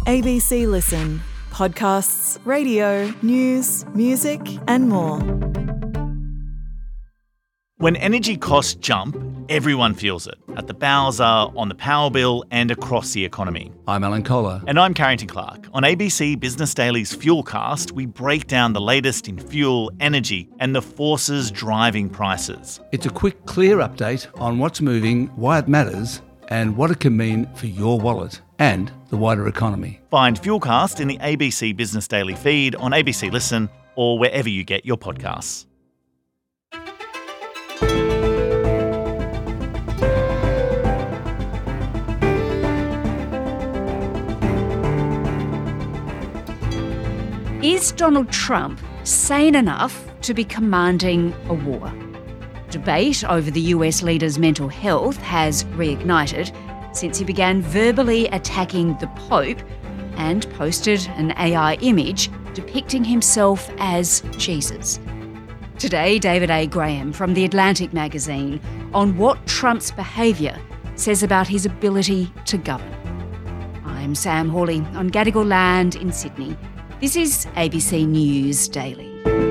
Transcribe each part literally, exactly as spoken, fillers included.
A B C Listen. Podcasts, radio, news, music and more. When energy costs jump, everyone feels it. At the Bowser, on the power bill and across the economy. I'm Alan Kohler. And I'm Carrington Clark. On A B C Business Daily's Fuelcast, we break down the latest in fuel, energy and the forces driving prices. It's a quick, clear update on what's moving, why it matters and what it can mean for your wallet and the wider economy. Find Fuelcast in the A B C Business Daily feed, on A B C Listen or wherever you get your podcasts. Is Donald Trump sane enough to be commanding a war? Debate over the U S leader's mental health has reignited since he began verbally attacking the Pope and posted an A I image depicting himself as Jesus. Today, David A. Graham from The Atlantic magazine on what Trump's behaviour says about his ability to govern. I'm Sam Hawley on Gadigal land in Sydney. This is A B C News Daily.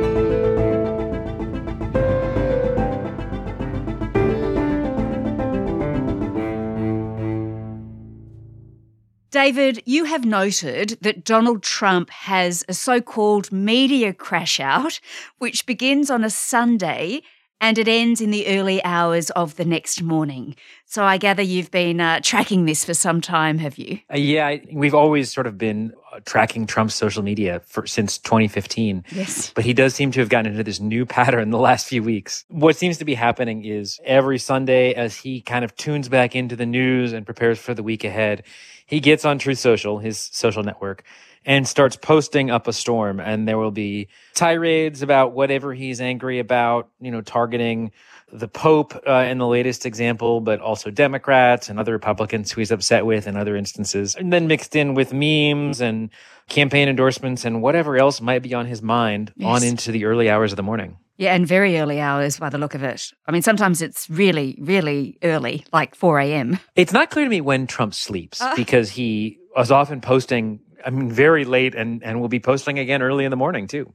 David, you have noted that Donald Trump has a so-called media crash out, which begins on a Sunday and it ends in the early hours of the next morning. So I gather you've been uh, tracking this for some time, have you? Uh, yeah, I, we've always sort of been uh, tracking Trump's social media for, since twenty fifteen. Yes. But he does seem to have gotten into this new pattern the last few weeks. What seems to be happening is every Sunday, as he kind of tunes back into the news and prepares for the week ahead, he gets on Truth Social, his social network, and starts posting up a storm. And there will be tirades about whatever he's angry about, you know, targeting the Pope uh, in the latest example, but also Democrats and other Republicans who he's upset with in other instances. And then mixed in with memes and campaign endorsements and whatever else might be on his mind yes. on into the early hours of the morning. Yeah, and very early hours by the look of it. I mean, sometimes it's really, really early, like four a.m. It's not clear to me when Trump sleeps uh. because he was often posting, I mean, very late and, and will be posting again early in the morning too.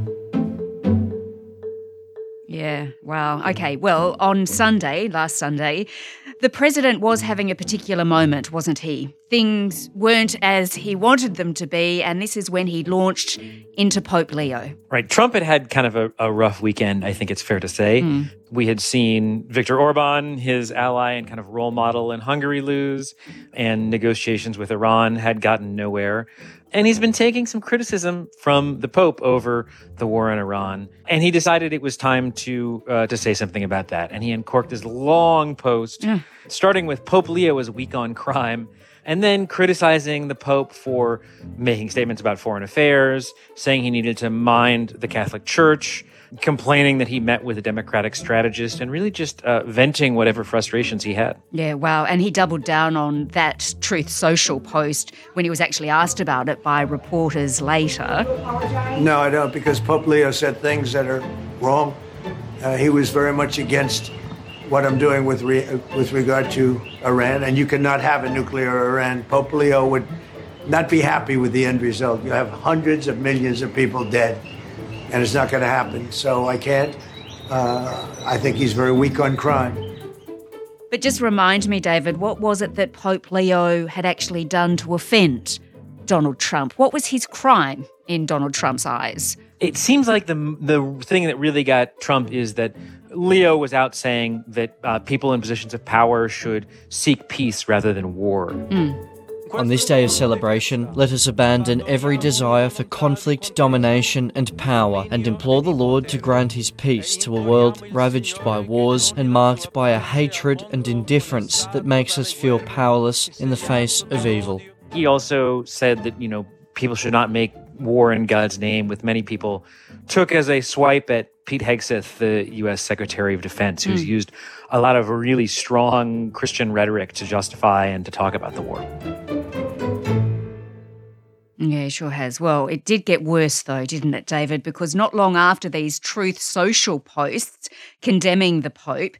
Yeah, wow. Okay, well, on Sunday, last Sunday, the president was having a particular moment, wasn't he? Things weren't as he wanted them to be, and this is when he launched into Pope Leo. Right. Trump had had kind of a, a rough weekend, I think it's fair to say. Mm. We had seen Viktor Orban, his ally and kind of role model in Hungary, lose, and negotiations with Iran had gotten nowhere. And he's been taking some criticism from the Pope over the war in Iran. And he decided it was time to uh, to say something about that. And he uncorked his long post, mm. starting with Pope Leo is weak on crime, and then criticizing the Pope for making statements about foreign affairs, saying he needed to mind the Catholic Church, complaining that he met with a Democratic strategist, and really just uh, venting whatever frustrations he had. Yeah, wow. And he doubled down on that Truth Social post when he was actually asked about it by reporters later. No, I don't, because Pope Leo said things that are wrong. Uh, he was very much against what I'm doing with re- with regard to Iran, and you cannot have a nuclear Iran. Pope Leo would not be happy with the end result. You have hundreds of millions of people dead, and it's not going to happen. So I can't. Uh, I think he's very weak on crime. But just remind me, David, what was it that Pope Leo had actually done to offend Donald Trump? What was his crime in Donald Trump's eyes? It seems like the the thing that really got Trump is that Leo was out saying that uh, people in positions of power should seek peace rather than war. Mm. On this day of celebration, let us abandon every desire for conflict, domination and power and implore the Lord to grant his peace to a world ravaged by wars and marked by a hatred and indifference that makes us feel powerless in the face of evil. He also said that, you know, people should not make war in God's name, with many people took as a swipe at Pete Hegseth, the U S Secretary of Defense, who's mm. used a lot of really strong Christian rhetoric to justify and to talk about the war. Yeah, it sure has. Well, it did get worse though, didn't it, David? Because not long after these Truth Social posts condemning the Pope,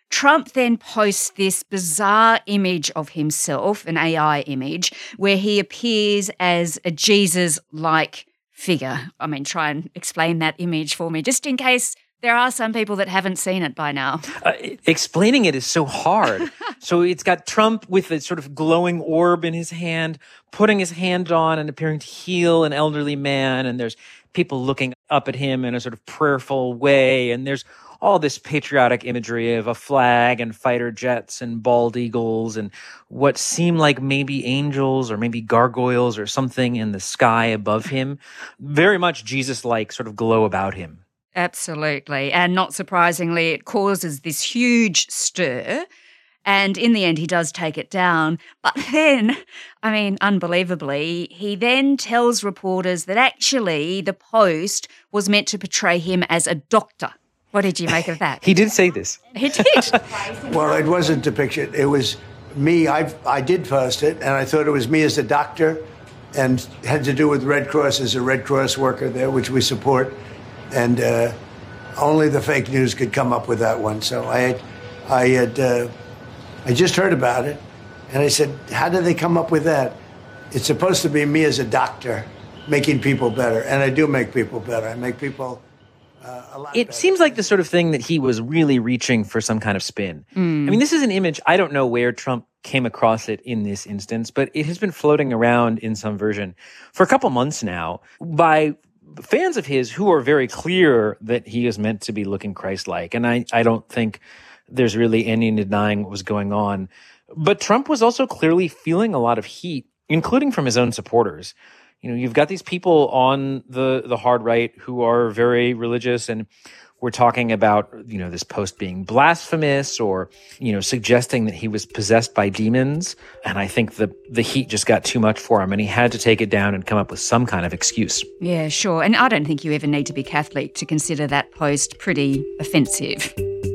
Trump then posts this bizarre image of himself, an A I image, where he appears as a Jesus-like figure. I mean, try and explain that image for me, just in case there are some people that haven't seen it by now. Uh, explaining it is so hard. So it's got Trump with a sort of glowing orb in his hand, putting his hand on and appearing to heal an elderly man. And there's people looking up at him in a sort of prayerful way. And there's all this patriotic imagery of a flag and fighter jets and bald eagles and what seem like maybe angels or maybe gargoyles or something in the sky above him. Very much Jesus-like sort of glow about him. Absolutely. And not surprisingly, it causes this huge stir. And in the end, he does take it down. But then, I mean, unbelievably, he then tells reporters that actually the post was meant to portray him as a doctor. What did you make of that? He did say this. He did. Well, it wasn't depicted. It was me. I I did post it, and I thought it was me as a doctor, and had to do with Red Cross as a Red Cross worker there, which we support. And uh, only the fake news could come up with that one. So I had, I had, uh, I just heard about it, and I said, "How did they come up with that?" It's supposed to be me as a doctor, making people better, and I do make people better. I make people uh, a lot. It better. seems like the sort of thing that he was really reaching for some kind of spin. Mm. I mean, this is an image. I don't know where Trump came across it in this instance, but it has been floating around in some version for a couple months now by fans of his who are very clear that he is meant to be looking Christ-like. And I, I don't think there's really any denying what was going on. But Trump was also clearly feeling a lot of heat, including from his own supporters. You know, you've got these people on the, the hard right who are very religious, and we're talking about, you know, this post being blasphemous or, you know, suggesting that he was possessed by demons. And I think the, the heat just got too much for him, and he had to take it down and come up with some kind of excuse. Yeah, sure. And I don't think you ever need to be Catholic to consider that post pretty offensive.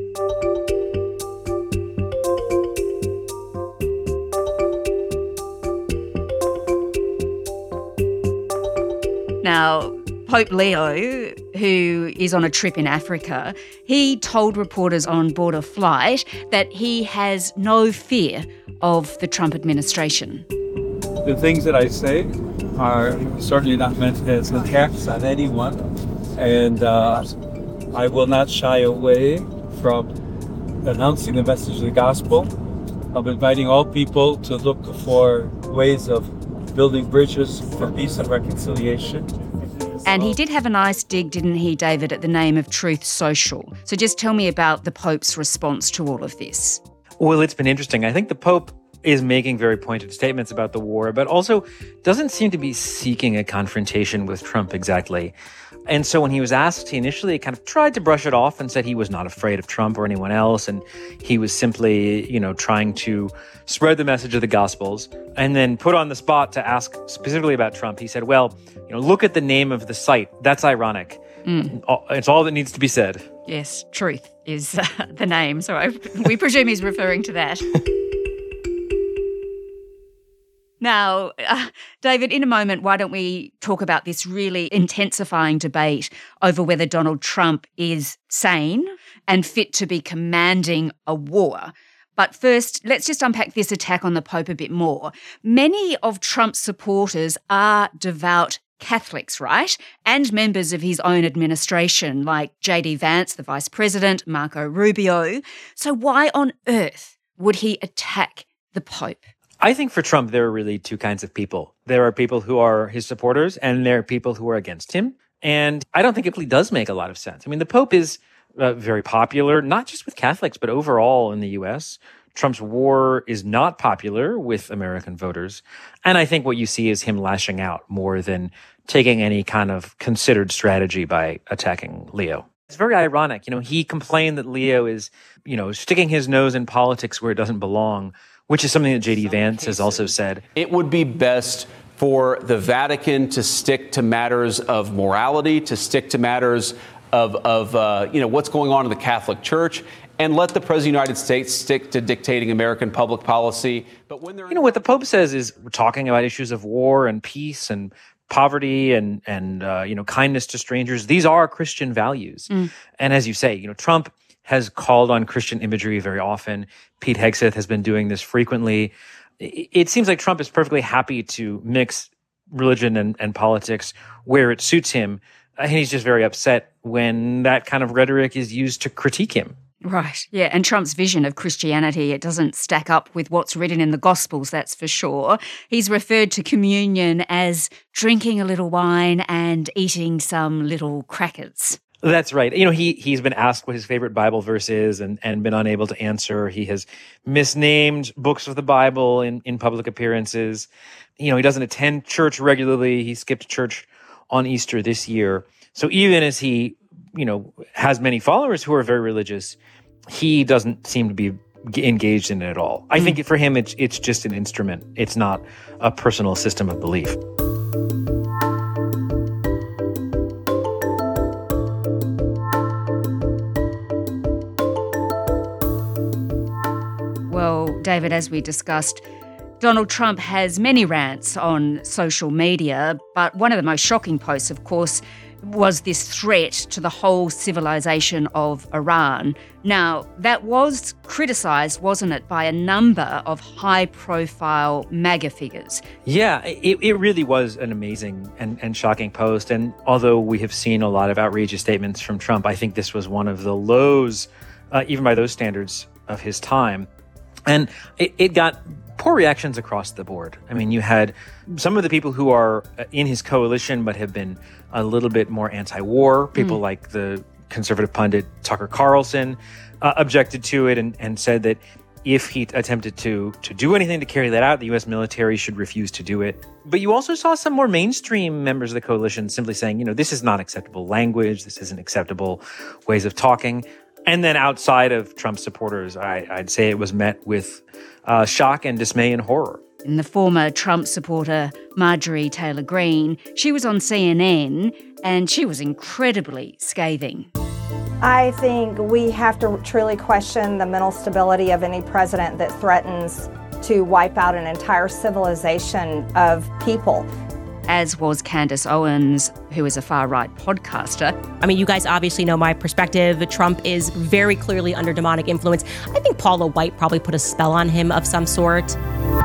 Now, Pope Leo, who is on a trip in Africa, he told reporters on board a flight that he has no fear of the Trump administration. The things that I say are certainly not meant as attacks on anyone, and uh, I will not shy away from announcing the message of the gospel, of inviting all people to look for ways of building bridges for peace and reconciliation. And he did have a nice dig, didn't he, David, at the name of Truth Social. So just tell me about the Pope's response to all of this. Well, it's been interesting. I think the Pope is making very pointed statements about the war, but also doesn't seem to be seeking a confrontation with Trump exactly. And so when he was asked, he initially kind of tried to brush it off and said he was not afraid of Trump or anyone else. And he was simply, you know, trying to spread the message of the Gospels. And then put on the spot to ask specifically about Trump, he said, well, you know, look at the name of the site. That's ironic. Mm. It's all that needs to be said. Yes, Truth is uh, the name. So I, we presume he's referring to that. Now, uh, David, in a moment, why don't we talk about this really intensifying debate over whether Donald Trump is sane and fit to be commanding a war. But first, let's just unpack this attack on the Pope a bit more. Many of Trump's supporters are devout Catholics, right? And members of his own administration, like J D Vance, the Vice President, Marco Rubio. So why on earth would he attack the Pope? I think for Trump, there are really two kinds of people. There are people who are his supporters, and there are people who are against him. And I don't think it really does make a lot of sense. I mean, the Pope is uh, very popular, not just with Catholics, but overall in the U S. Trump's war is not popular with American voters. And I think what you see is him lashing out more than taking any kind of considered strategy by attacking Leo. It's very ironic. You know, he complained that Leo is, you know, sticking his nose in politics where it doesn't belong, which is something that J D Vance has also said. It would be best for the Vatican to stick to matters of morality, to stick to matters of, of uh, you know, what's going on in the Catholic Church, and let the President of the United States stick to dictating American public policy. But when they're, you know, what the Pope says is we're talking about issues of war and peace and poverty and, and uh, you know, kindness to strangers. These are Christian values. Mm. And as you say, you know, Trump has called on Christian imagery very often. Pete Hegseth has been doing this frequently. It seems like Trump is perfectly happy to mix religion and, and politics where it suits him. And he's just very upset when that kind of rhetoric is used to critique him. Right, yeah, and Trump's vision of Christianity, it doesn't stack up with what's written in the Gospels, that's for sure. He's referred to communion as drinking a little wine and eating some little crackers. That's right. You know, he, he's been asked what his favorite Bible verse is and, and been unable to answer. He has misnamed books of the Bible in, in public appearances. You know, he doesn't attend church regularly. He skipped church on Easter this year. So even as he, you know, has many followers who are very religious, he doesn't seem to be engaged in it at all. I mm. think for him, it's it's just an instrument. It's not a personal system of belief. Well, David, as we discussed, Donald Trump has many rants on social media, but one of the most shocking posts, of course, was this threat to the whole civilization of Iran. Now, that was criticised, wasn't it, by a number of high-profile MAGA figures. Yeah, it, it really was an amazing and, and shocking post. And although we have seen a lot of outrageous statements from Trump, I think this was one of the lows, uh, even by those standards, of his time. And it, it got poor reactions across the board. I mean, you had some of the people who are in his coalition but have been a little bit more anti-war, people mm. like the conservative pundit Tucker Carlson uh, objected to it and, and said that if he attempted to to do anything to carry that out, the U S military should refuse to do it. But you also saw some more mainstream members of the coalition simply saying, you know, this is not acceptable language, this isn't acceptable ways of talking. And then outside of Trump supporters, I, I'd say it was met with uh, shock and dismay and horror. And the former Trump supporter, Marjorie Taylor Greene, she was on C N N and she was incredibly scathing. I think we have to truly question the mental stability of any president that threatens to wipe out an entire civilization of people. As was Candace Owens, who is a far-right podcaster. I mean, you guys obviously know my perspective. Trump is very clearly under demonic influence. I think Paula White probably put a spell on him of some sort.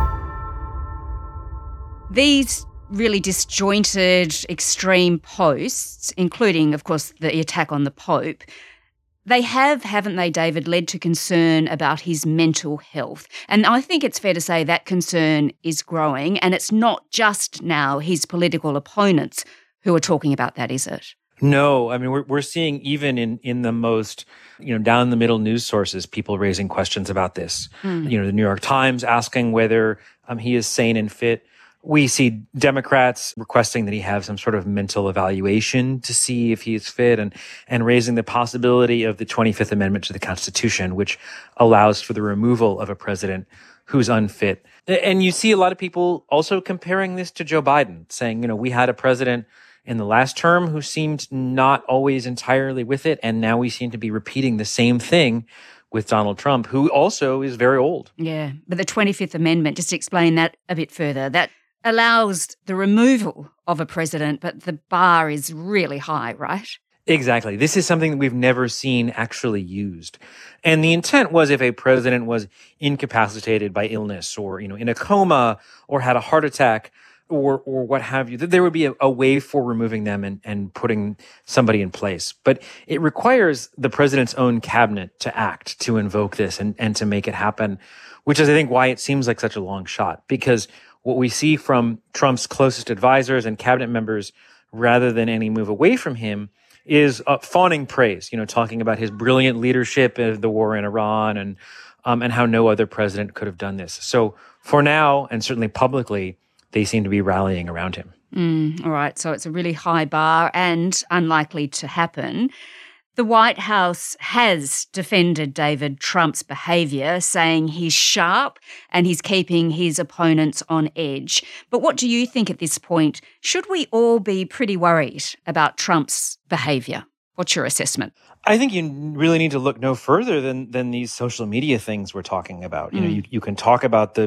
These really disjointed, extreme posts, including, of course, the attack on the Pope, they have, haven't they, David, led to concern about his mental health. And I think it's fair to say that concern is growing, and it's not just now his political opponents who are talking about that, is it? No, I mean, we're we're seeing even in, in the most, you know, down the middle news sources, people raising questions about this. Mm. You know, the New York Times asking whether um, he is sane and fit. We see Democrats requesting that he have some sort of mental evaluation to see if he is fit, and, and raising the possibility of the twenty-fifth Amendment to the Constitution, which allows for the removal of a president who's unfit. And you see a lot of people also comparing this to Joe Biden, saying, you know, we had a president in the last term who seemed not always entirely with it, and now we seem to be repeating the same thing with Donald Trump, who also is very old. Yeah, but the twenty-fifth Amendment, just to explain that a bit further, that allows the removal of a president, but the bar is really high, right? Exactly. This is something that we've never seen actually used. And the intent was if a president was incapacitated by illness or, you know, in a coma or had a heart attack or or what have you, that there would be a, a way for removing them and, and putting somebody in place. But it requires the president's own cabinet to act, to invoke this and, and to make it happen, which is, I think, why it seems like such a long shot. Because what we see from Trump's closest advisors and cabinet members, rather than any move away from him, is uh, fawning praise, you know, talking about his brilliant leadership of the war in Iran and um, and how no other president could have done this. So for now, and certainly publicly, they seem to be rallying around him. Mm, all right, so it's a really high bar and unlikely to happen. The White House has defended David Trump's behaviour, saying he's sharp and he's keeping his opponents on edge. But what do you think at this point? Should we all be pretty worried about Trump's behaviour? What's your assessment? I think you really need to look no further than than these social media things we're talking about. You mm. know, you, you can talk about the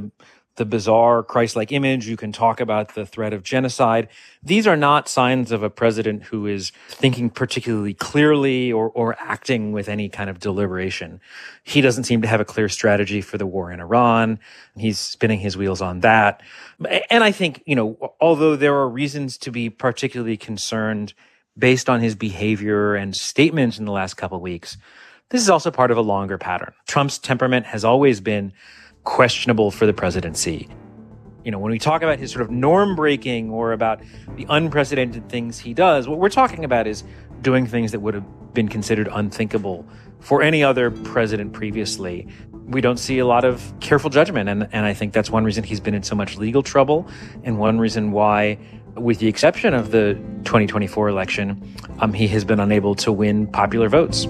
the bizarre Christ-like image. You can talk about the threat of genocide. These are not signs of a president who is thinking particularly clearly or, or acting with any kind of deliberation. He doesn't seem to have a clear strategy for the war in Iran. He's spinning his wheels on that. And I think, you know, although there are reasons to be particularly concerned based on his behavior and statements in the last couple of weeks, this is also part of a longer pattern. Trump's temperament has always been questionable for the presidency. You know, when we talk about his sort of norm breaking or about the unprecedented things he does, what we're talking about is doing things that would have been considered unthinkable for any other president previously. We don't see a lot of careful judgment. And, and I think that's one reason he's been in so much legal trouble, and one reason why, with the exception of the twenty twenty-four election, um, he has been unable to win popular votes.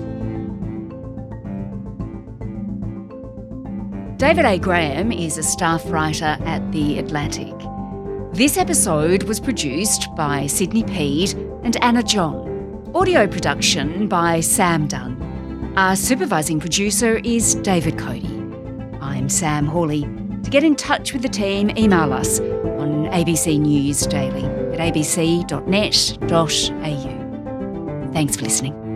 David A. Graham is a staff writer at The Atlantic. This episode was produced by Sydney Peed and Anna John. Audio production by Sam Dunn. Our supervising producer is David Cody. I'm Sam Hawley. To get in touch with the team, email us on A B C News Daily at a b c dot net dot a u. Thanks for listening.